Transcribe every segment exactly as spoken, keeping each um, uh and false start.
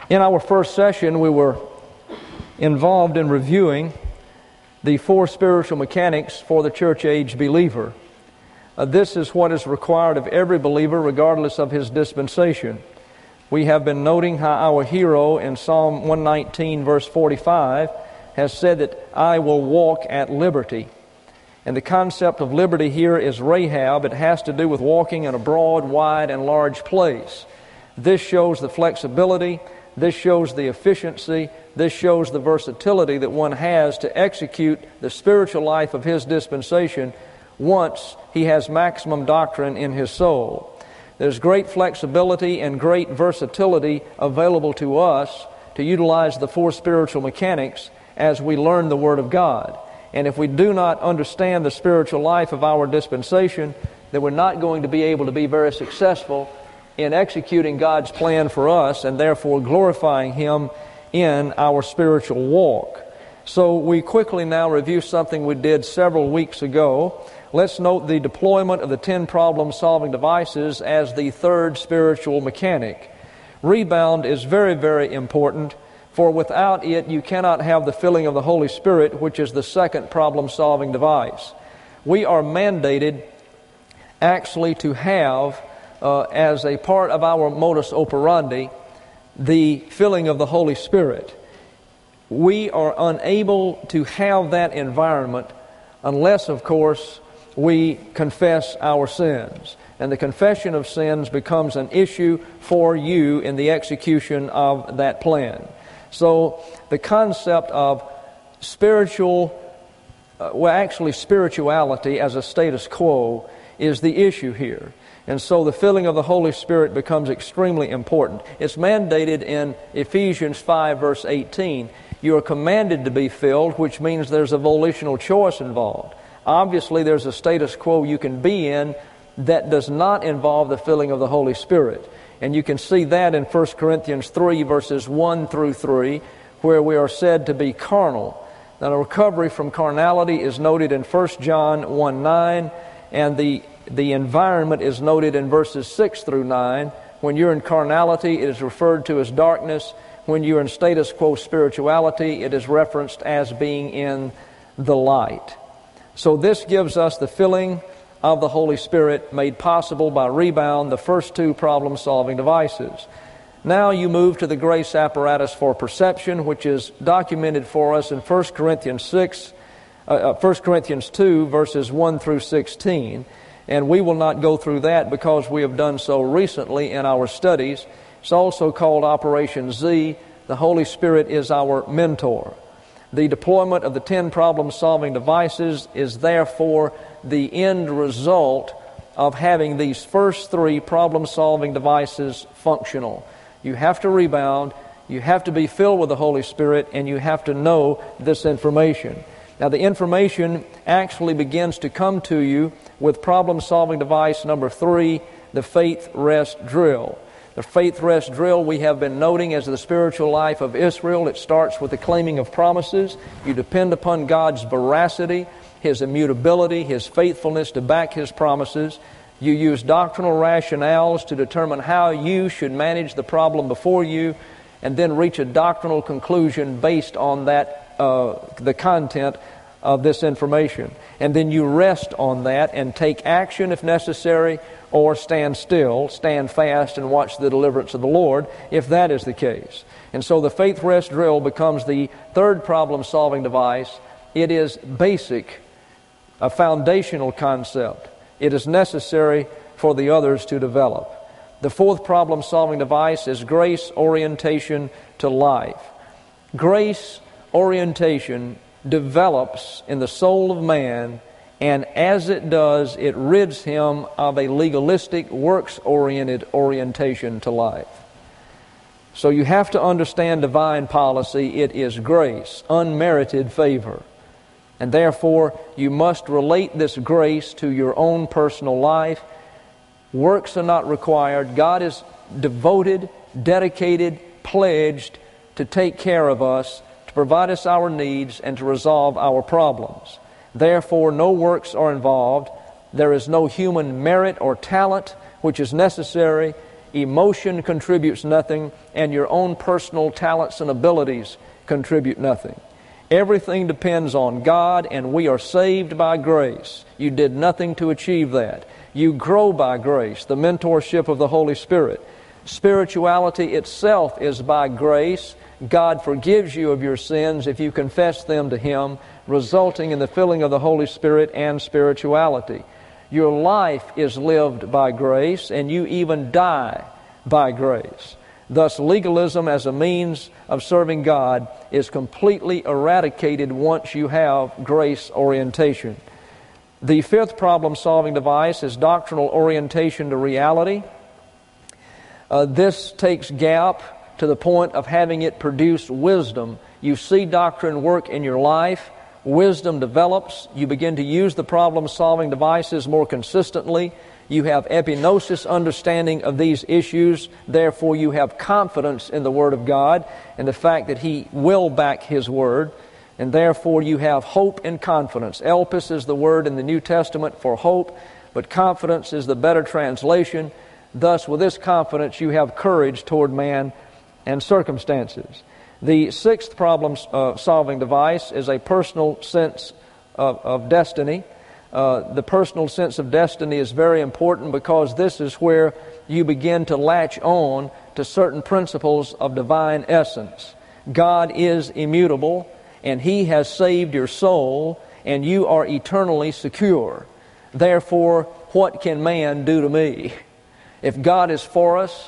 In our first session, we were involved in reviewing the four spiritual mechanics for the church-age believer. Uh, this is what is required of every believer, regardless of his dispensation. We have been noting how our hero in Psalm one nineteen, verse forty-five, has said that I will walk at liberty. And the concept of liberty here is Rahab. It has to do with walking in a broad, wide, and large place. This shows the flexibility. This shows the efficiency. This shows the versatility that one has to execute the spiritual life of his dispensation once he has maximum doctrine in his soul. There's great flexibility and great versatility available to us to utilize the four spiritual mechanics as we learn the Word of God. And if we do not understand the spiritual life of our dispensation, then we're not going to be able to be very successful in executing God's plan for us and therefore glorifying Him in our spiritual walk. So we quickly now review something we did several weeks ago. Let's note the deployment of the ten problem-solving devices as the third spiritual mechanic. Rebound is very, very important, for without it you cannot have the filling of the Holy Spirit, which is the second problem-solving device. We are mandated actually to have Uh, as a part of our modus operandi, the filling of the Holy Spirit. We are unable to have that environment unless, of course, we confess our sins. And the confession of sins becomes an issue for you in the execution of that plan. So the concept of spiritual, uh, well actually spirituality as a status quo is the issue here. And so the filling of the Holy Spirit becomes extremely important. It's mandated in Ephesians five, verse eighteen. You are commanded to be filled, which means there's a volitional choice involved. Obviously, there's a status quo you can be in that does not involve the filling of the Holy Spirit. And you can see that in First Corinthians three, verses one through three, where we are said to be carnal. Now, the recovery from carnality is noted in First John one nine, and the The environment is noted in verses six through nine. When you're in carnality, it is referred to as darkness. When you're in status quo spirituality, it is referenced as being in the light. So this gives us the filling of the Holy Spirit made possible by rebound, the first two problem-solving devices. Now you move to the grace apparatus for perception, which is documented for us in First Corinthians six, uh, First Corinthians two, verses one through sixteen. And we will not go through that because we have done so recently in our studies. It's also called Operation Z. The Holy Spirit is our mentor. The deployment of the ten problem-solving devices is therefore the end result of having these first three problem-solving devices functional. You have to rebound, you have to be filled with the Holy Spirit, and you have to know this information. Now, the information actually begins to come to you with problem-solving device number three, the faith rest drill. The faith rest drill we have been noting as the spiritual life of Israel. It starts with the claiming of promises. You depend upon God's veracity, His immutability, His faithfulness to back His promises. You use doctrinal rationales to determine how you should manage the problem before you, and then reach a doctrinal conclusion based on that Uh, the content of this information. And then you rest on that and take action if necessary, or stand still, stand fast, and watch the deliverance of the Lord if that is the case. And so the faith rest drill becomes the third problem-solving device. It is basic, a foundational concept. It is necessary for the others to develop. The fourth problem-solving device is grace orientation to life. Grace orientation develops in the soul of man, and as it does, it rids him of a legalistic, works-oriented orientation to life. So you have to understand divine policy. It is grace, unmerited favor. And therefore, you must relate this grace to your own personal life. Works are not required. God is devoted, dedicated, pledged to take care of us, to provide us our needs, and to resolve our problems. Therefore, no works are involved. There is no human merit or talent which is necessary. emotion contributes nothing, and your own personal talents and abilities contribute nothing. Everything depends on God, and we are saved by grace. You did nothing to achieve that. You grow by grace, the mentorship of the Holy Spirit. Spirituality itself is by grace. God forgives you of your sins if you confess them to Him, resulting in the filling of the Holy Spirit and spirituality. Your life is lived by grace, and you even die by grace. Thus, legalism as a means of serving God is completely eradicated once you have grace orientation. The fifth problem-solving device is doctrinal orientation to reality. Uh, this takes gap to the point of having it produce wisdom. You see doctrine work in your life, wisdom develops, you begin to use the problem-solving devices more consistently, you have epignosis understanding of these issues, therefore you have confidence in the Word of God and the fact that He will back His Word, and therefore you have hope and confidence. Elpis is the word in the New Testament for hope, but confidence is the better translation. Thus, with this confidence, you have courage toward man and circumstances. The sixth problem-solving device is a personal sense of, of destiny. Uh, the personal sense of destiny is very important because this is where you begin to latch on to certain principles of divine essence. God is immutable, and He has saved your soul, and you are eternally secure. Therefore, what can man do to me? If God is for us,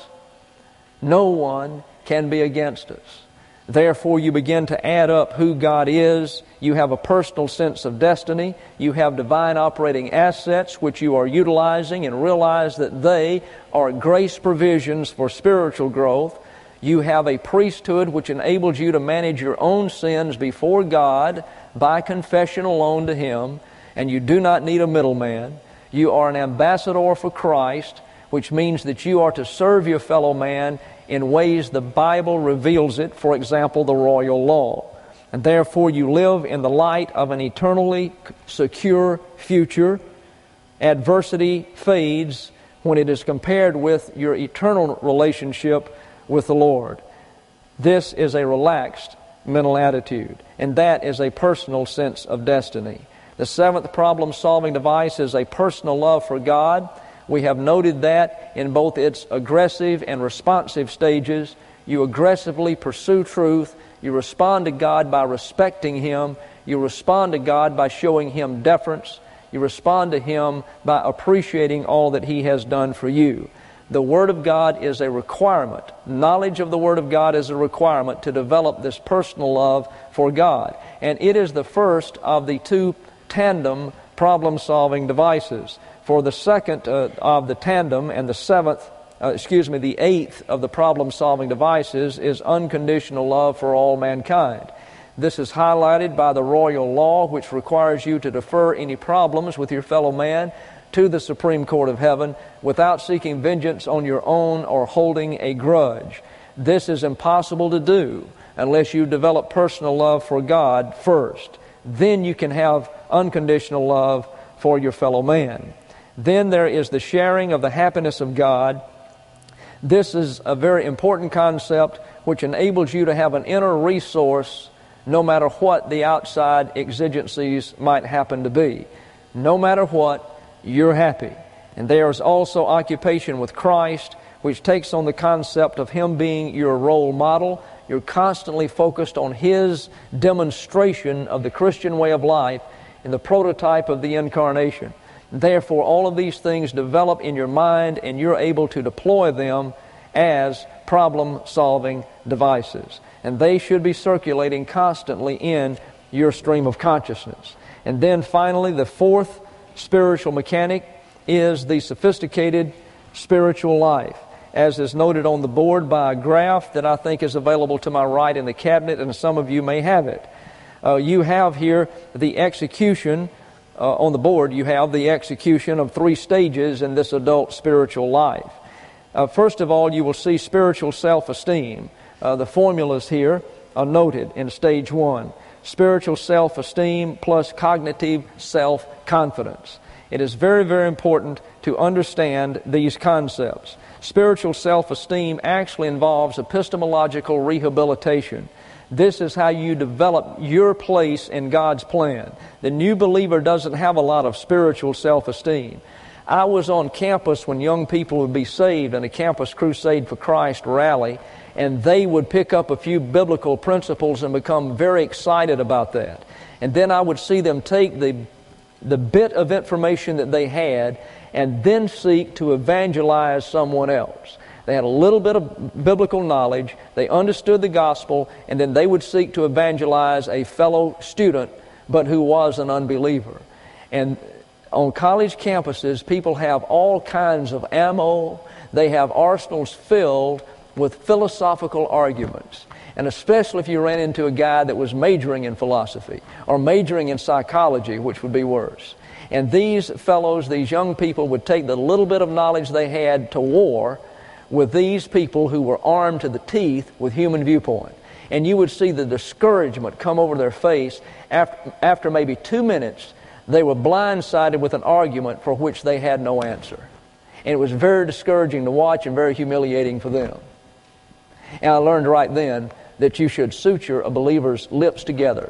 no one can be against us. Therefore, you begin to add up who God is. You have a personal sense of destiny. You have divine operating assets which you are utilizing, and realize that they are grace provisions for spiritual growth. You have a priesthood which enables you to manage your own sins before God by confession alone to Him, and you do not need a middleman. You are an ambassador for Christ, which means that you are to serve your fellow man in ways the Bible reveals it, for example, the royal law. And therefore you live in the light of an eternally secure future. Adversity fades when it is compared with your eternal relationship with the Lord. This is a relaxed mental attitude, and that is a personal sense of destiny. The seventh problem-solving device is a personal love for God. We have noted that in both its aggressive and responsive stages. You aggressively pursue truth. You respond to God by respecting Him. You respond to God by showing Him deference. You respond to Him by appreciating all that He has done for you. The Word of God is a requirement. Knowledge of the Word of God is a requirement to develop this personal love for God. And it is the first of the two tandem problem-solving devices. For the second uh, of the tandem and the seventh, uh, excuse me, the eighth of the problem-solving devices is unconditional love for all mankind. This is highlighted by the royal law, which requires you to defer any problems with your fellow man to the Supreme Court of Heaven without seeking vengeance on your own or holding a grudge. This is impossible to do unless you develop personal love for God first. Then you can have unconditional love for your fellow man. Then there is the sharing of the happiness of God. This is a very important concept which enables you to have an inner resource no matter what the outside exigencies might happen to be. No matter what, you're happy. And there is also occupation with Christ, which takes on the concept of Him being your role model. You're constantly focused on His demonstration of the Christian way of life in the prototype of the Incarnation. Therefore, all of these things develop in your mind, and you're able to deploy them as problem-solving devices. And they should be circulating constantly in your stream of consciousness. And then finally, the fourth spiritual mechanic is the sophisticated spiritual life, as is noted on the board by a graph that I think is available to my right in the cabinet, and some of you may have it. Uh, you have here the execution, uh, on the board, you have the execution of three stages in this adult spiritual life. Uh, first of all, you will see spiritual self-esteem. Uh, the formulas here are noted in stage one. Spiritual self-esteem plus cognitive self-confidence. It is very, very important to understand these concepts. Spiritual self-esteem actually involves epistemological rehabilitation. This is how you develop your place in God's plan. The new believer doesn't have a lot of spiritual self-esteem. I was on campus when young people would be saved in a Campus Crusade for Christ rally, and they would pick up a few biblical principles and become very excited about that. And then I would see them take the, the bit of information that they had and then seek to evangelize someone else. They had a little bit of biblical knowledge, they understood the gospel, and then they would seek to evangelize a fellow student, but who was an unbeliever. And on college campuses, people have all kinds of ammo. They have arsenals filled with philosophical arguments. And especially if you ran into a guy that was majoring in philosophy or majoring in psychology, which would be worse. And these fellows, these young people, would take the little bit of knowledge they had to war with these people who were armed to the teeth with human viewpoint. And you would see the discouragement come over their face after, after maybe two minutes. They were blindsided with an argument for which they had no answer. And it was very discouraging to watch and very humiliating for them. And I learned right then that you should suture a believer's lips together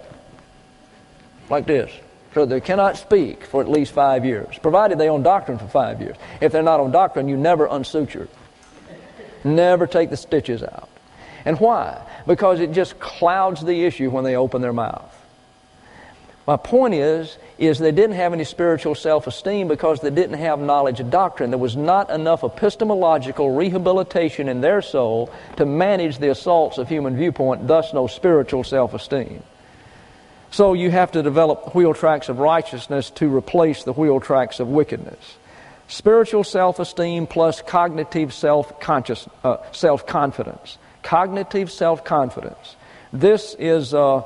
like this, so they cannot speak for at least five years, provided they're on doctrine for five years. If they're not on doctrine, you never unsuture. Never take the stitches out. And why? Because it just clouds the issue when they open their mouth. My point is, is they didn't have any spiritual self-esteem because they didn't have knowledge of doctrine. There was not enough epistemological rehabilitation in their soul to manage the assaults of human viewpoint, thus no spiritual self-esteem. So you have to develop wheel tracks of righteousness to replace the wheel tracks of wickedness. Spiritual self-esteem plus cognitive self-conscious, uh, self-confidence. Cognitive self-confidence. This is uh,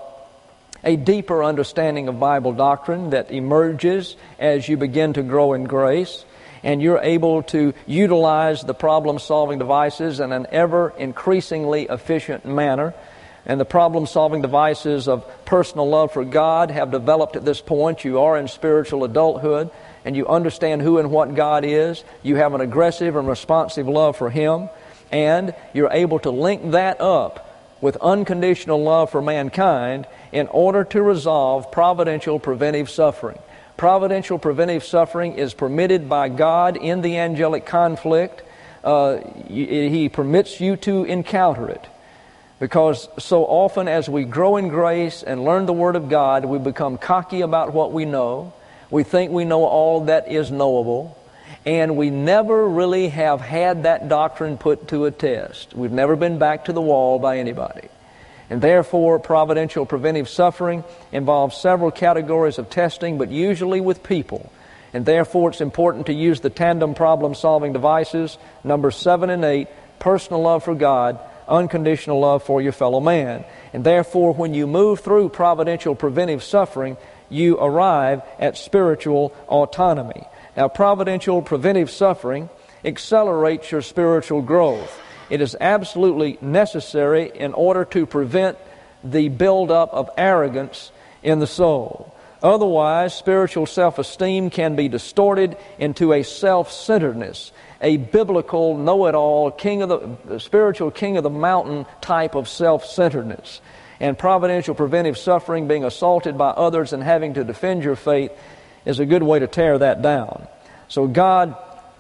a deeper understanding of Bible doctrine that emerges as you begin to grow in grace, and you're able to utilize the problem-solving devices in an ever-increasingly efficient manner. And the problem-solving devices of personal love for God have developed at this point. You are in spiritual adulthood, and you understand who and what God is. You have an aggressive and responsive love for Him, and you're able to link that up with unconditional love for mankind in order to resolve providential preventive suffering. Providential preventive suffering is permitted by God in the angelic conflict. Uh, He permits you to encounter it. Because so often as we grow in grace and learn the Word of God, we become cocky about what we know. We think we know all that is knowable. And we never really have had that doctrine put to a test. We've never been back to the wall by anybody. And therefore, providential preventive suffering involves several categories of testing, but usually with people. And therefore, it's important to use the tandem problem-solving devices, number seven and eight, personal love for God, unconditional love for your fellow man. And therefore, when you move through providential preventive suffering, you arrive at spiritual autonomy. Now, providential preventive suffering accelerates your spiritual growth. It is absolutely necessary in order to prevent the buildup of arrogance in the soul. Otherwise, spiritual self-esteem can be distorted into a self-centeredness, a biblical know-it-all, king of the spiritual king of the mountain type of self-centeredness. And providential preventive suffering, being assaulted by others and having to defend your faith, is a good way to tear that down. So God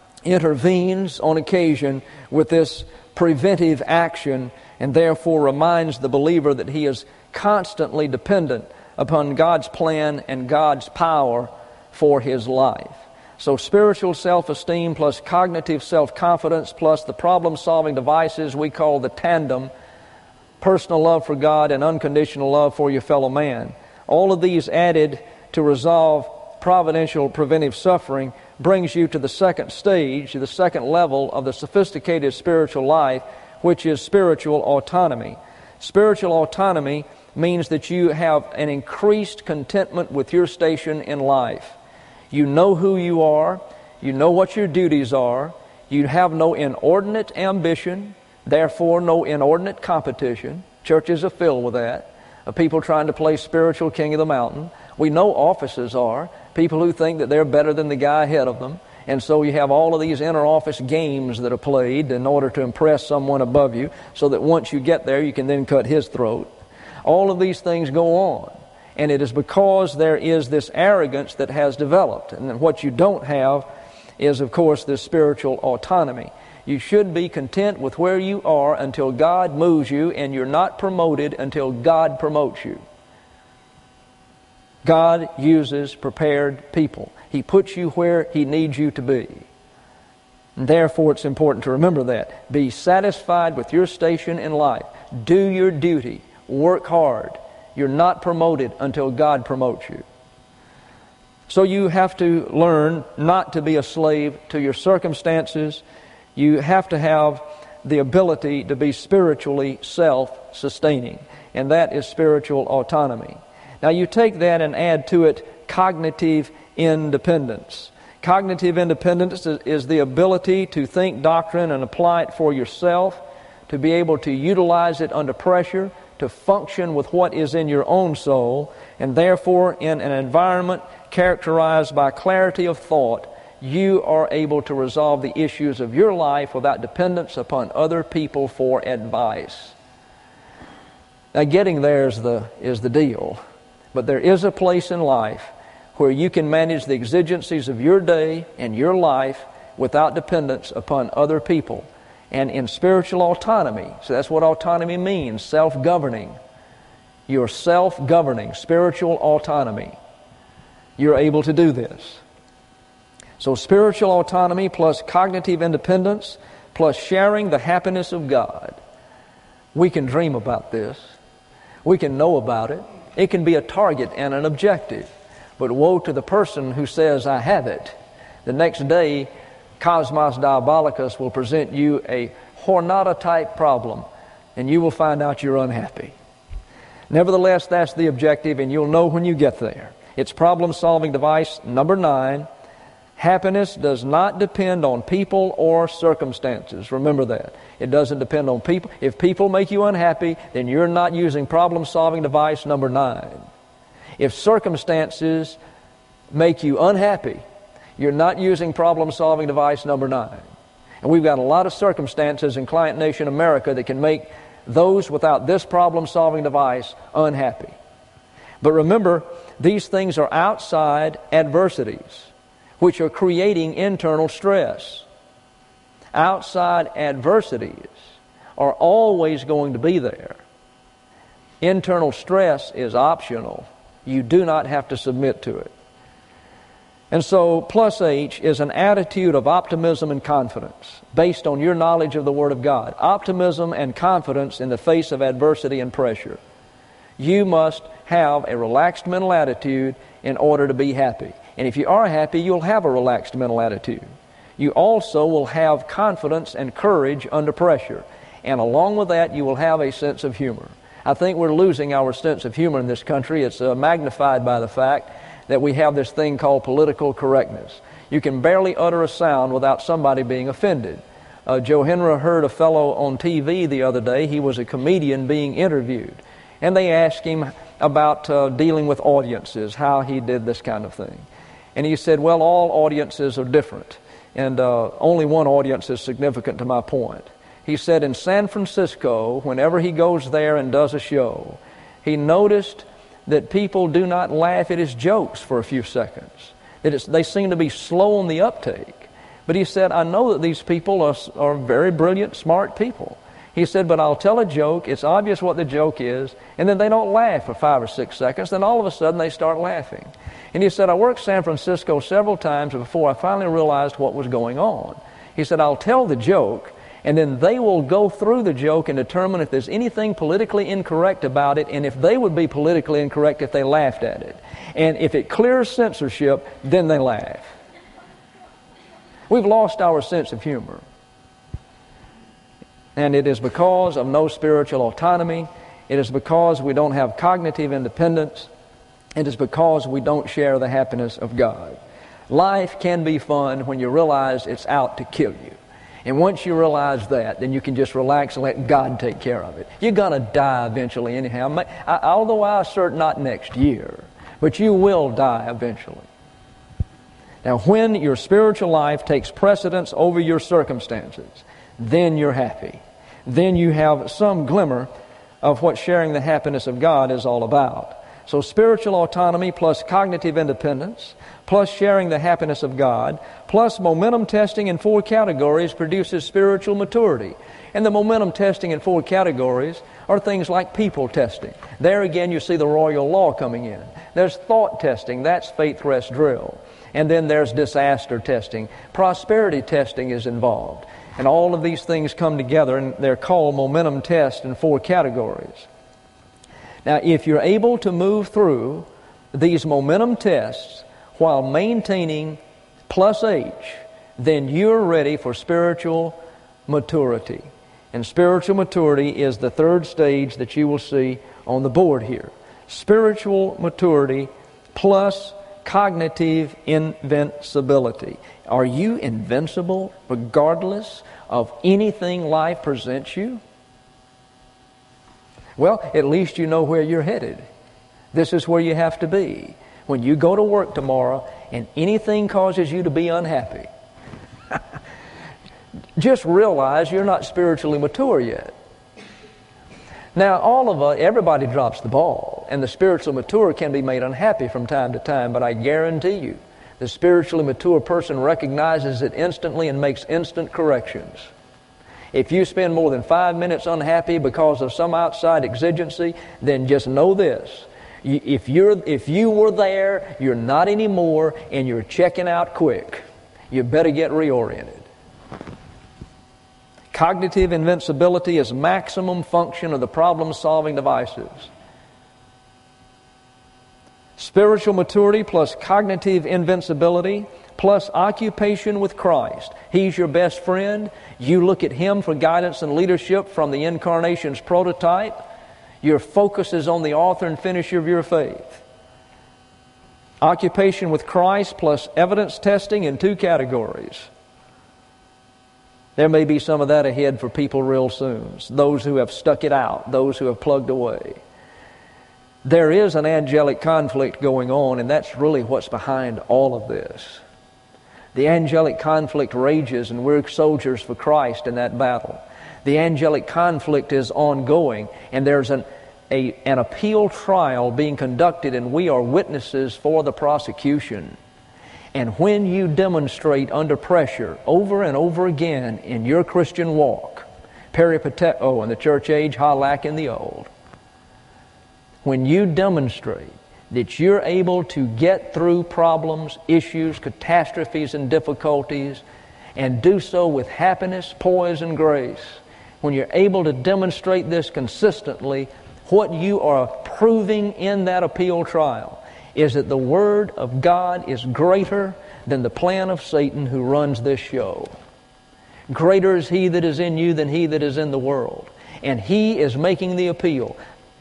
intervenes on occasion with this preventive action, and therefore reminds the believer that he is constantly dependent upon God's plan and God's power for his life. So spiritual self-esteem plus cognitive self-confidence plus the problem-solving devices we call the tandem, personal love for God and unconditional love for your fellow man. All of these added to resolve providential preventive suffering brings you to the second stage, the second level of the sophisticated spiritual life, which is spiritual autonomy. Spiritual autonomy means that you have an increased contentment with your station in life. You know who you are. You know what your duties are. You have no inordinate ambition, therefore no inordinate competition. Churches are filled with that, of people trying to play spiritual king of the mountain. We know offices are, people who think that they're better than the guy ahead of them, And so you have all of these inter-office games that are played in order to impress someone above you, so that once you get there, you can then cut his throat. All of these things go on. And it is because there is this arrogance that has developed. And what you don't have is, of course, this spiritual autonomy. You should be content with where you are until God moves you, and you're not promoted until God promotes you. God uses prepared people. He puts you where He needs you to be. And therefore, it's important to remember that. Be satisfied with your station in life. Do your duty. Work hard. You're not promoted until God promotes you. So you have to learn not to be a slave to your circumstances. You have to have the ability to be spiritually self-sustaining, and that is spiritual autonomy. Now you take that and add to it cognitive independence. Cognitive independence is the ability to think doctrine and apply it for yourself, to be able to utilize it under pressure, to function with what is in your own soul, and therefore in an environment characterized by clarity of thought, you are able to resolve the issues of your life without dependence upon other people for advice. Now getting there is the, is the deal, but there is a place in life where you can manage the exigencies of your day and your life without dependence upon other people. And in spiritual autonomy, so that's what autonomy means, self-governing. You're self-governing, spiritual autonomy. You're able to do this. So spiritual autonomy plus cognitive independence plus sharing the happiness of God. We can dream about this. We can know about it. It can be a target and an objective. But woe to the person who says, I have it. The next day, Cosmos Diabolicus will present you a Hornata-type problem, and you will find out you're unhappy. Nevertheless, that's the objective, and you'll know when you get there. It's problem-solving device number nine. Happiness does not depend on people or circumstances. Remember that. It doesn't depend on people. If people make you unhappy, then you're not using problem-solving device number nine. If circumstances make you unhappy, you're not using problem-solving device number nine. And we've got a lot of circumstances in Client Nation America that can make those without this problem-solving device unhappy. But remember, these things are outside adversities, which are creating internal stress. Outside adversities are always going to be there. Internal stress is optional. You do not have to submit to it. And so, plus H is an attitude of optimism and confidence based on your knowledge of the Word of God. Optimism and confidence in the face of adversity and pressure. You must have a relaxed mental attitude in order to be happy. And if you are happy, you'll have a relaxed mental attitude. You also will have confidence and courage under pressure. And along with that, you will have a sense of humor. I think we're losing our sense of humor in this country. It's uh, magnified by the fact that we have this thing called political correctness. You can barely utter a sound without somebody being offended. Uh, Joe Henry heard a fellow on T V the other day. He was a comedian being interviewed. And they asked him about uh, dealing with audiences, how he did this kind of thing. And he said, well, all audiences are different. And uh, only one audience is significant to my point. He said in San Francisco, whenever he goes there and does a show, he noticed that people do not laugh at his jokes for a few seconds. That it's, they seem to be slow on the uptake. But he said, I know that these people are, are very brilliant, smart people. He said, but I'll tell a joke, it's obvious what the joke is, and then they don't laugh for five or six seconds, then all of a sudden they start laughing. And he said, I worked San Francisco several times before I finally realized what was going on. He said, I'll tell the joke, and then they will go through the joke and determine if there's anything politically incorrect about it, and if they would be politically incorrect if they laughed at it. And if it clears censorship, then they laugh. We've lost our sense of humor. And it is because of no spiritual autonomy. It is because we don't have cognitive independence. It is because we don't share the happiness of God. Life can be fun when you realize it's out to kill you. And once you realize that, then you can just relax and let God take care of it. You're going to die eventually anyhow. I, although I assert not next year, but you will die eventually. Now, when your spiritual life takes precedence over your circumstances, then you're happy. Then you have some glimmer of what sharing the happiness of God is all about. So spiritual autonomy plus cognitive independence, plus sharing the happiness of God, plus momentum testing in four categories produces spiritual maturity. And the momentum testing in four categories are things like people testing. There again you see the royal law coming in. There's thought testing, that's faith rest drill. And then there's disaster testing. Prosperity testing is involved. And all of these things come together, and they're called momentum tests in four categories. Now, if you're able to move through these momentum tests while maintaining plus H, then you're ready for spiritual maturity. And spiritual maturity is the third stage that you will see on the board here. Spiritual maturity plus cognitive invincibility. Are you invincible regardless of anything life presents you? Well, at least you know where you're headed. This is where you have to be. When you go to work tomorrow and anything causes you to be unhappy, just realize you're not spiritually mature yet. Now, all of us, everybody drops the ball, and the spiritually mature can be made unhappy from time to time, but I guarantee you, the spiritually mature person recognizes it instantly and makes instant corrections. If you spend more than five minutes unhappy because of some outside exigency, then just know this. If you're, if you were there, you're not anymore, and you're checking out quick. You better get reoriented. Cognitive invincibility is maximum function of the problem-solving devices. Spiritual maturity plus cognitive invincibility plus occupation with Christ. He's your best friend. You look at Him for guidance and leadership from the Incarnation's prototype. Your focus is on the author and finisher of your faith. Occupation with Christ plus evidence testing in two categories. There may be some of that ahead for people real soon. Those who have stuck it out, those who have plugged away. There is an angelic conflict going on, and that's really what's behind all of this. The angelic conflict rages, and we're soldiers for Christ in that battle. The angelic conflict is ongoing, and there's an, a, an appeal trial being conducted, and we are witnesses for the prosecution. And when you demonstrate under pressure over and over again in your Christian walk, peripateo in the church age, halak in the old, when you demonstrate that you're able to get through problems, issues, catastrophes, and difficulties, and do so with happiness, poise, and grace, when you're able to demonstrate this consistently, what you are proving in that appeal trial is that the Word of God is greater than the plan of Satan who runs this show. Greater is He that is in you than he that is in the world. And He is making the appeal.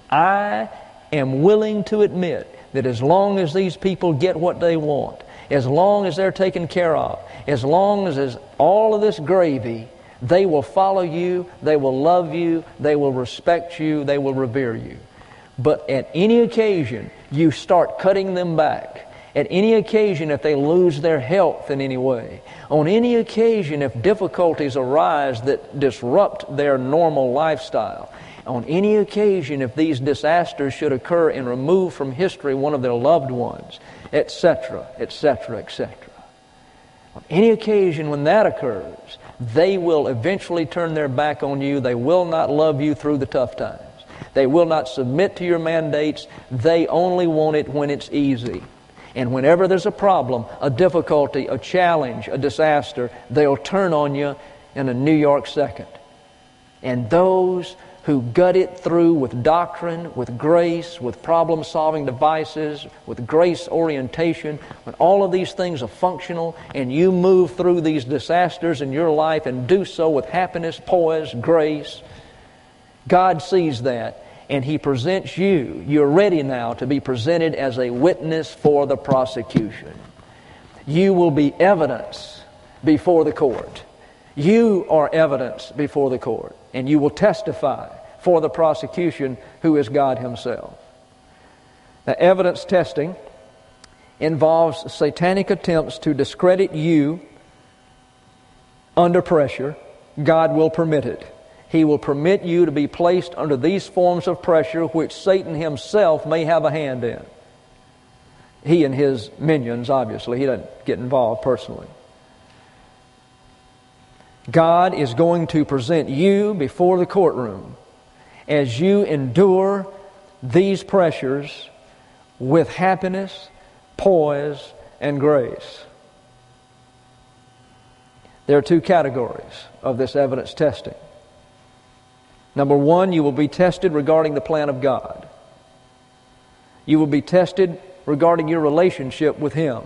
I am willing to admit that as long as these people get what they want, as long as they're taken care of, as long as there's all of this gravy, they will follow you, they will love you, they will respect you, they will revere you. But at any occasion, you start cutting them back. At any occasion, if they lose their health in any way. On any occasion, if difficulties arise that disrupt their normal lifestyle. On any occasion, if these disasters should occur and remove from history one of their loved ones, et cetera, et cetera, et cetera. On any occasion when that occurs, they will eventually turn their back on you. They will not love you through the tough times. They will not submit to your mandates. They only want it when it's easy. And whenever there's a problem, a difficulty, a challenge, a disaster, they'll turn on you in a New York second. And those who gut it through with doctrine, with grace, with problem-solving devices, with grace orientation, when all of these things are functional and you move through these disasters in your life and do so with happiness, poise, grace, God sees that and He presents you. You're ready now to be presented as a witness for the prosecution. You will be evidence before the court. You are evidence before the court, and you will testify for the prosecution, who is God Himself. Now, evidence testing involves satanic attempts to discredit you under pressure, God will permit it. He will permit you to be placed under these forms of pressure which Satan himself may have a hand in. He and his minions, obviously. He doesn't get involved personally. God is going to present you before the courtroom as you endure these pressures with happiness, poise, and grace. There are two categories of this evidence testing. Number one, you will be tested regarding the plan of God. You will be tested regarding your relationship with Him.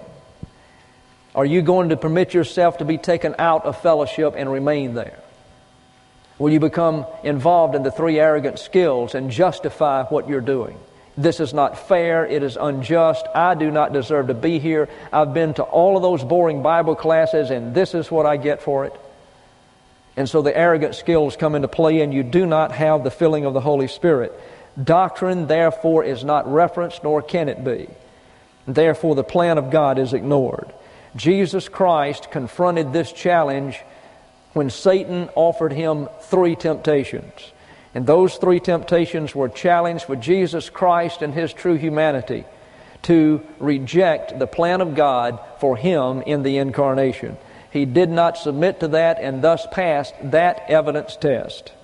Are you going to permit yourself to be taken out of fellowship and remain there? Will you become involved in the three arrogant skills and justify what you're doing? This is not fair. It is unjust. I do not deserve to be here. I've been to all of those boring Bible classes, and this is what I get for it. And so the arrogant skills come into play, and you do not have the filling of the Holy Spirit. Doctrine, therefore, is not referenced, nor can it be. Therefore, the plan of God is ignored. Jesus Christ confronted this challenge when Satan offered Him three temptations. And those three temptations were challenged with Jesus Christ and His true humanity to reject the plan of God for Him in the incarnation. He did not submit to that and thus passed that evidence test.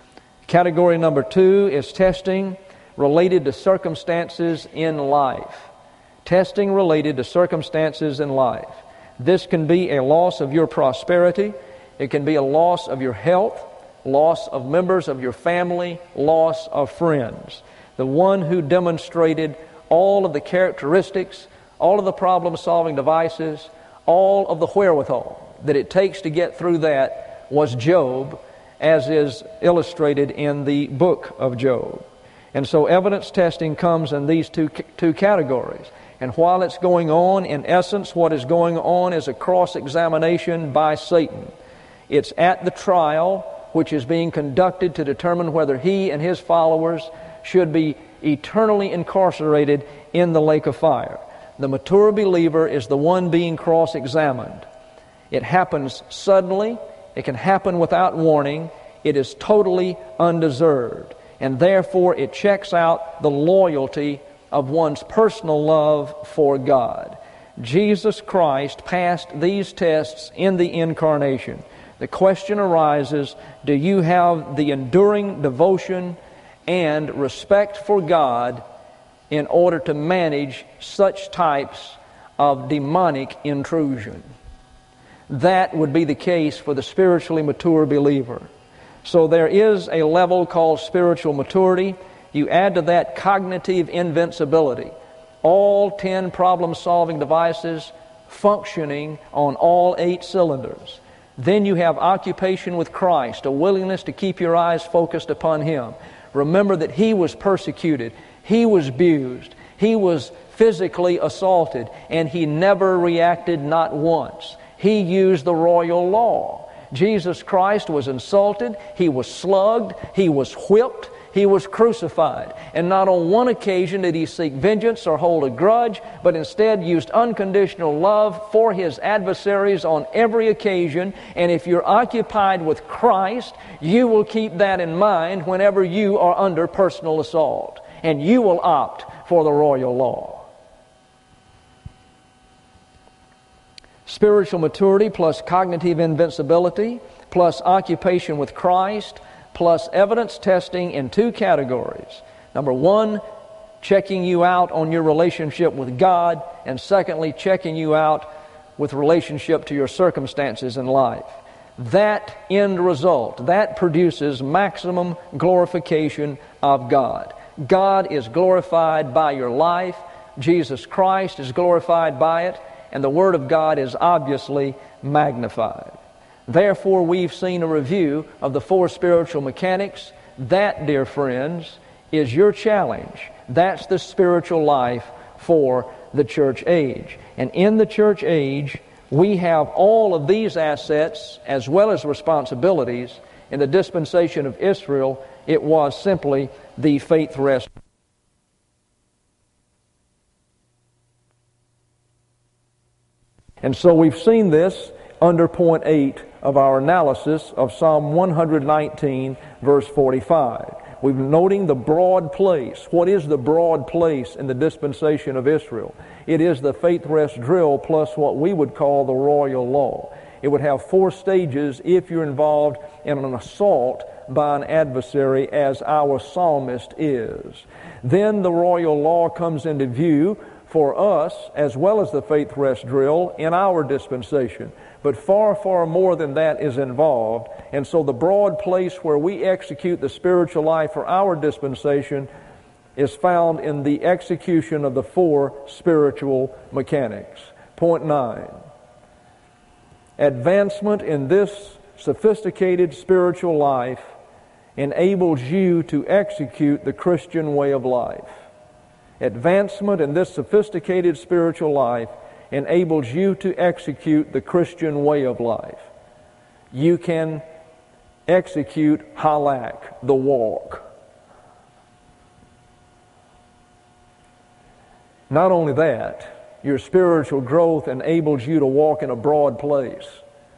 Category number two is testing related to circumstances in life. Testing related to circumstances in life. This can be a loss of your prosperity. It can be a loss of your health, loss of members of your family, loss of friends. The one who demonstrated all of the characteristics, all of the problem-solving devices, all of the wherewithal that it takes to get through that was Job, as is illustrated in the book of Job. And so evidence testing comes in these two, two categories. And while it's going on, in essence, what is going on is a cross-examination by Satan. It's at the trial, which is being conducted to determine whether he and his followers should be eternally incarcerated in the lake of fire. The mature believer is the one being cross-examined. It happens suddenly. It can happen without warning. It is totally undeserved. And therefore, it checks out the loyalty of one's personal love for God. Jesus Christ passed these tests in the incarnation. The question arises, do you have the enduring devotion and respect for God in order to manage such types of demonic intrusion? That would be the case for the spiritually mature believer. So there is a level called spiritual maturity. You add to that cognitive invincibility. All ten problem-solving devices functioning on all eight cylinders. Then you have occupation with Christ, a willingness to keep your eyes focused upon Him. Remember that He was persecuted, He was abused, He was physically assaulted, and He never reacted, not once. He used the royal law. Jesus Christ was insulted, He was slugged, He was whipped, He was crucified. And not on one occasion did He seek vengeance or hold a grudge, but instead used unconditional love for His adversaries on every occasion. And if you're occupied with Christ, you will keep that in mind whenever you are under personal assault. And you will opt for the royal law. Spiritual maturity plus cognitive invincibility plus occupation with Christ plus evidence testing in two categories. Number one, checking you out on your relationship with God, and secondly, checking you out with relationship to your circumstances in life. That end result, that produces maximum glorification of God. God is glorified by your life. Jesus Christ is glorified by it, and the Word of God is obviously magnified. Therefore, we've seen a review of the four spiritual mechanics. That, dear friends, is your challenge. That's the spiritual life for the church age. And in the church age, we have all of these assets as well as responsibilities. In the dispensation of Israel, it was simply the faith rest. And so we've seen this under point eight of our analysis of Psalm one nineteen, verse forty-five. We're noting the broad place. What is the broad place in the dispensation of Israel? It is the faith rest drill plus what we would call the royal law. It would have four stages if you're involved in an assault by an adversary, as our psalmist is. Then the royal law comes into view for us, as well as the faith rest drill in our dispensation. But far, far more than that is involved. And so the broad place where we execute the spiritual life for our dispensation is found in the execution of the four spiritual mechanics. Point nine. Advancement in this sophisticated spiritual life enables you to execute the Christian way of life. Advancement in this sophisticated spiritual life enables you to execute the Christian way of life. You can execute halak, the walk. Not only that, your spiritual growth enables you to walk in a broad place.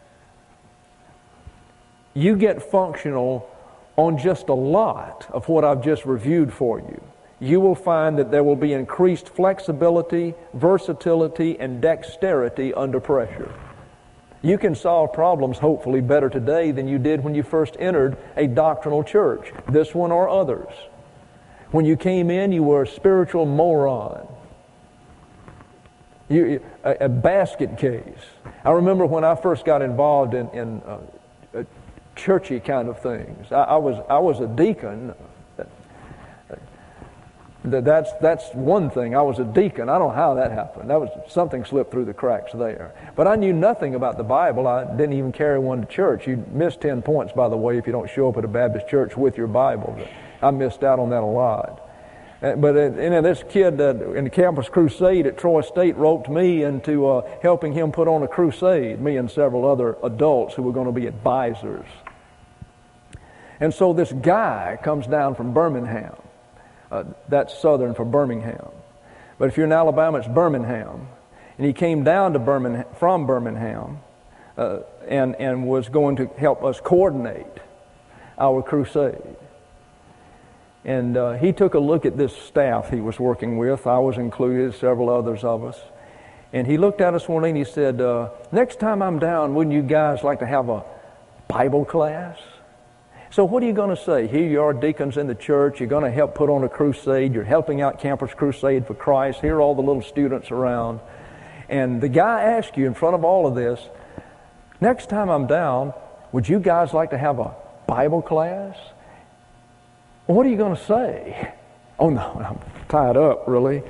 You get functional on just a lot of what I've just reviewed for you. You will find that there will be increased flexibility, versatility, and dexterity under pressure. You can solve problems hopefully better today than you did when you first entered a doctrinal church, this one or others. When you came in, you were a spiritual moron. You, a, a basket case. I remember when I first got involved in, in uh, uh, churchy kind of things. I, I was I was a deacon. That's that's one thing. I was a deacon. I don't know how that happened. That was something slipped through the cracks there. But I knew nothing about the Bible. I didn't even carry one to church. You miss ten points, by the way, if you don't show up at a Baptist church with your Bible. I missed out on that a lot. But uh, you know, this kid uh, in the Campus Crusade at Troy State roped me into uh, helping him put on a crusade. Me and several other adults who were going to be advisors. And so this guy comes down from Birmingham. Uh, that's southern for Birmingham. But if you're in Alabama, it's Birmingham. And he came down to Birmingham, from Birmingham uh, and, and was going to help us coordinate our crusade. And uh, he took a look at this staff he was working with. I was included, several others of us. And he looked at us one day and he said, uh, next time I'm down, wouldn't you guys like to have a Bible class? So what are you going to say? Here you are, deacons in the church. You're going to help put on a crusade. You're helping out Campus Crusade for Christ. Here are all the little students around. And the guy asked you in front of all of this, next time I'm down, would you guys like to have a Bible class? Well, what are you going to say? Oh, no, I'm tied up, really.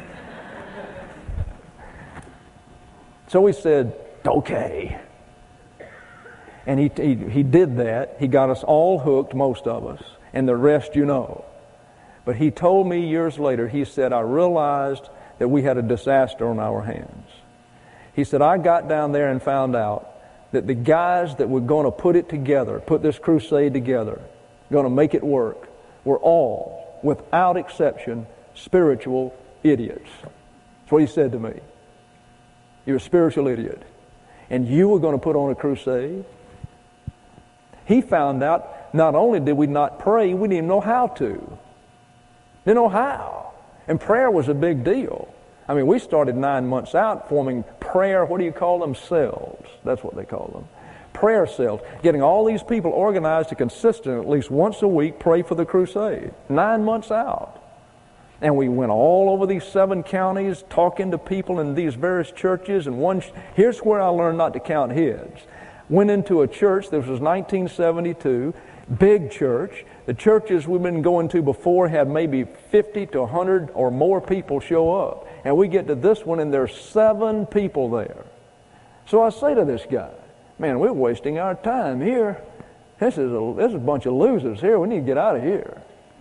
So we said, okay. And he, he he did that. He got us all hooked, most of us, and the rest you know. But he told me years later, he said, I realized that we had a disaster on our hands. He said, I got down there and found out that the guys that were going to put it together, put this crusade together, going to make it work, were all, without exception, spiritual idiots. That's what he said to me. You're a spiritual idiot. And you were going to put on a crusade? He found out not only did we not pray, we didn't even know how to. Didn't know how. And prayer was a big deal. I mean, we started nine months out forming prayer, what do you call them? Cells. That's what they call them. Prayer cells. Getting all these people organized to consistently, at least once a week, pray for the crusade. Nine months out. And we went all over these seven counties, talking to people in these various churches. And one, here's where I learned not to count heads. Went into a church, this was nineteen seventy-two, big church. The churches we've been going to before had maybe fifty to one hundred or more people show up. And we get to this one and there's seven people there. So I say to this guy, man, we're wasting our time here. This is a, this is a bunch of losers here. We need to get out of here.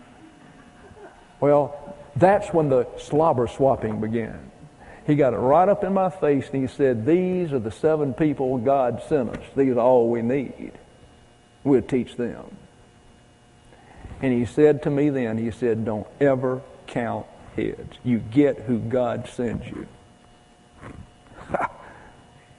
Well, that's when the slobber swapping began. He got it right up in my face and he said, these are the seven people God sent us. These are all we need. We'll teach them. And he said to me then, he said, don't ever count heads. You get who God sends you.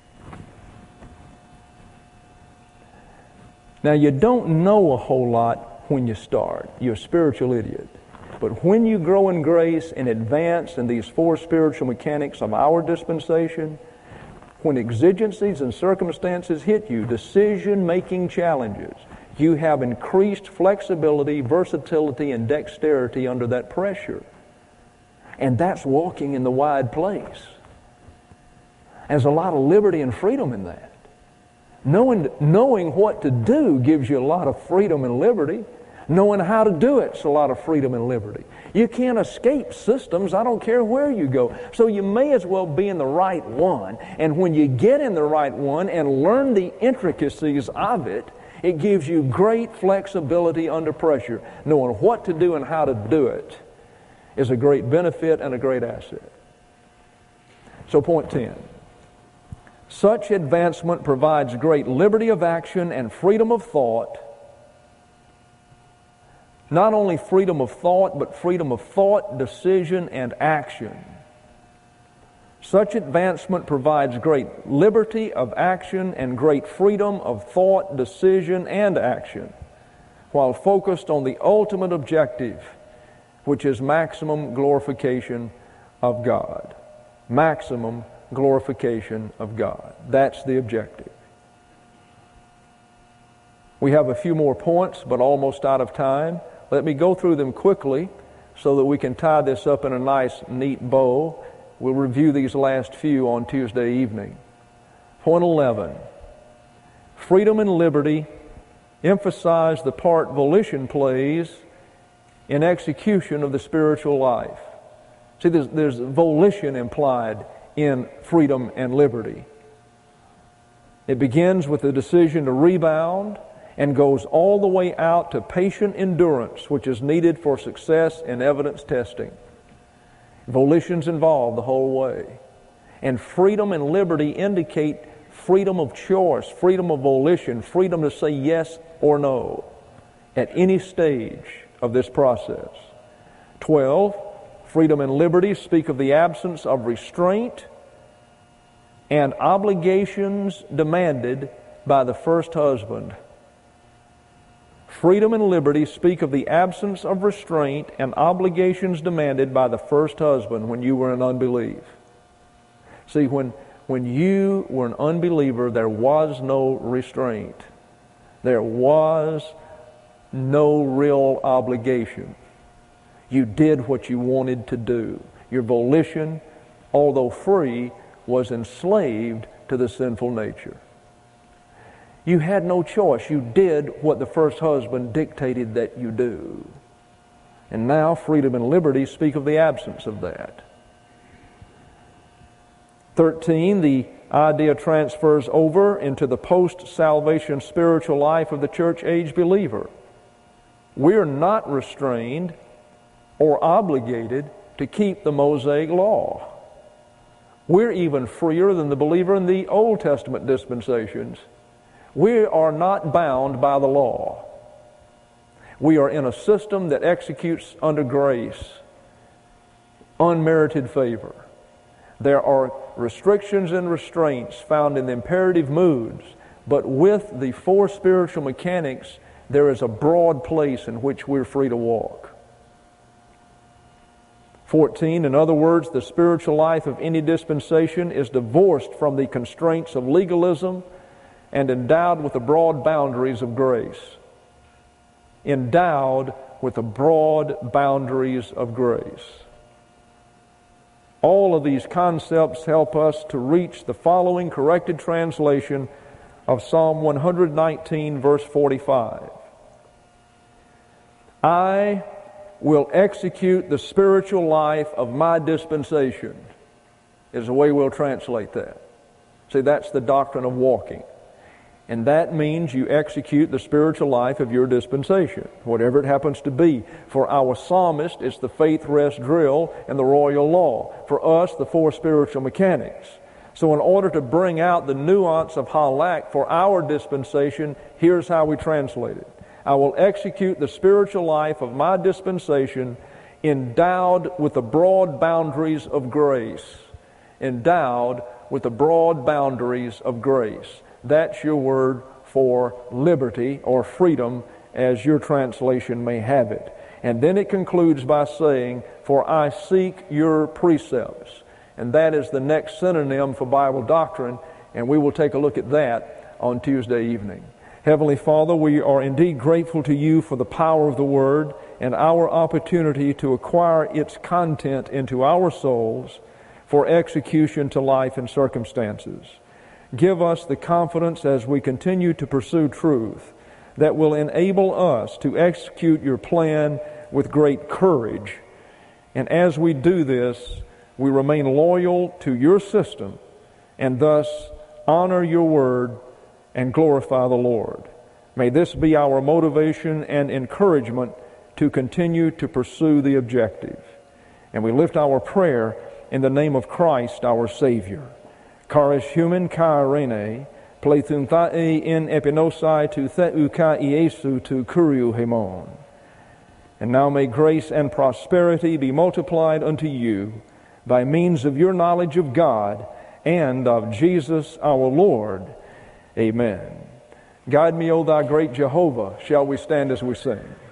Now, you don't know a whole lot when you start. You're a spiritual idiot. But when you grow in grace and advance in these four spiritual mechanics of our dispensation, when exigencies and circumstances hit you, decision-making challenges, you have increased flexibility, versatility, and dexterity under that pressure. And that's walking in the wide place. There's a lot of liberty and freedom in that. Knowing, knowing what to do gives you a lot of freedom and liberty. Knowing how to do it's a lot of freedom and liberty. You can't escape systems. I don't care where you go. So you may as well be in the right one. And when you get in the right one and learn the intricacies of it, it gives you great flexibility under pressure. Knowing what to do and how to do it is a great benefit and a great asset. So point ten. Such advancement provides great liberty of action and freedom of thought. Not only freedom of thought, but freedom of thought, decision, and action. Such advancement provides great liberty of action and great freedom of thought, decision, and action, while focused on the ultimate objective, which is maximum glorification of God. Maximum glorification of God. That's the objective. We have a few more points, but almost out of time. Let me go through them quickly so that we can tie this up in a nice, neat bow. We'll review these last few on Tuesday evening. Point eleven. Freedom and liberty emphasize the part volition plays in execution of the spiritual life. See, there's, there's volition implied in freedom and liberty. It begins with the decision to rebound and goes all the way out to patient endurance, which is needed for success in evidence testing. Volition's involved the whole way. And freedom and liberty indicate freedom of choice, freedom of volition, freedom to say yes or no at any stage of this process. twelve. Freedom and liberty speak of the absence of restraint and obligations demanded by the first husband. Freedom and liberty speak of the absence of restraint and obligations demanded by the first husband when you were in unbelief. See, when, when you were an unbeliever, there was no restraint. There was no real obligation. You did what you wanted to do. Your volition, although free, was enslaved to the sinful nature. You had no choice. You did what the first husband dictated that you do. And now freedom and liberty speak of the absence of that. thirteen, the idea transfers over into the post-salvation spiritual life of the church-age believer. We're not restrained or obligated to keep the Mosaic law. We're even freer than the believer in the Old Testament dispensations. We are not bound by the law. We are in a system that executes under grace, unmerited favor. There are restrictions and restraints found in the imperative moods, but with the four spiritual mechanics, there is a broad place in which we're free to walk. fourteen, in other words, the spiritual life of any dispensation is divorced from the constraints of legalism and endowed with the broad boundaries of grace. Endowed with the broad boundaries of grace. All of these concepts help us to reach the following corrected translation of Psalm one nineteen, verse forty-five. I will execute the spiritual life of my dispensation, is the way we'll translate that. See, that's the doctrine of walking. And that means you execute the spiritual life of your dispensation, whatever it happens to be. For our psalmist, it's the faith rest drill and the royal law. For us, the four spiritual mechanics. So in order to bring out the nuance of halak for our dispensation, here's how we translate it. I will execute the spiritual life of my dispensation endowed with the broad boundaries of grace. Endowed with the broad boundaries of grace. That's your word for liberty or freedom, as your translation may have it. And then it concludes by saying, for I seek your precepts. And that is the next synonym for Bible doctrine, and we will take a look at that on Tuesday evening. Heavenly Father, we are indeed grateful to you for the power of the Word and our opportunity to acquire its content into our souls for execution to life and circumstances. Give us the confidence as we continue to pursue truth that will enable us to execute your plan with great courage. And as we do this, we remain loyal to your system and thus honor your word and glorify the Lord. May this be our motivation and encouragement to continue to pursue the objective. And we lift our prayer in the name of Christ, our Savior. Charis human ka rene, plethun thae in epinosai tu theu ka iesu tu kuriu hemon. And now may grace and prosperity be multiplied unto you by means of your knowledge of God and of Jesus our Lord. Amen. Guide me, O thou great Jehovah. Shall we stand as we sing?